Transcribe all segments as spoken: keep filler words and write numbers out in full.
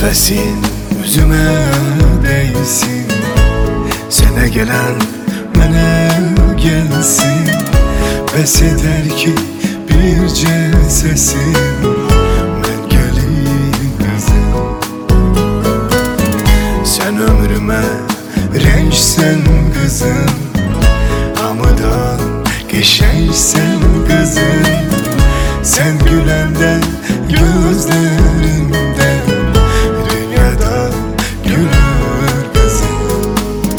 Nefesin üzüme değilsin, sene gelen mene gelsin. Bes eder ki birce sesin, ben gelin kızım. Sen ömrüme rençsen kızım, amadan geçeysen kızım. Sen gülende gözlerimde dünyada gülür kızım.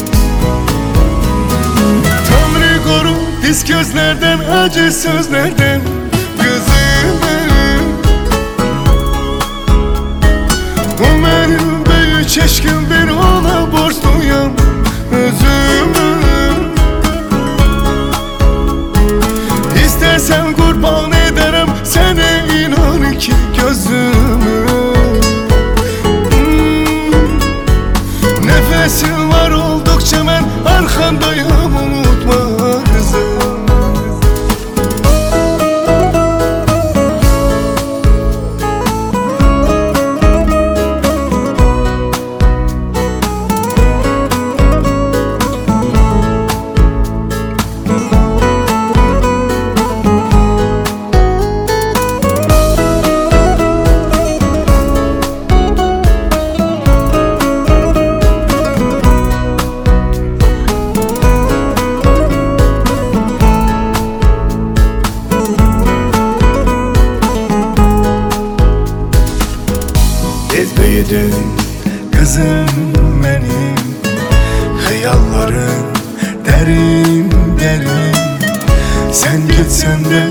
Tanrı koru pis gözlerden, acı sözlerden kızım. O benim büyük çeşkimdir, ona borçluyum özümü. İstersen kurban ederim seni, inan ki gözümü. hmm. Nefesin var oldukça ben arkandayım, unutma kızım. Tez büyüdün kızım benim, hayallerim derin derin. Sen gitsen de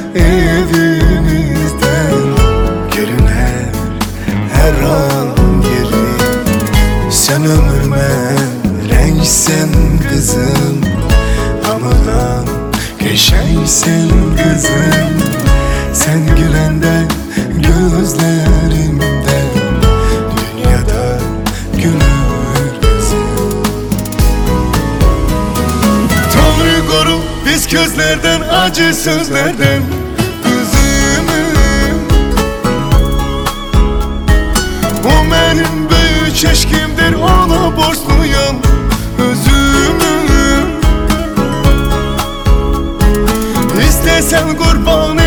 evimizden görüner her an yerin. Sen ömrüme rençsen kızım, amadan geçeysen kızım. Sen gülende gözlerimde dünyada gülür kızım. Tanrı koru pis gözlerden, acı sözlerden kızımı. O benim büyük çeşkimdir, ona borçluyum özümü. İstesen kurban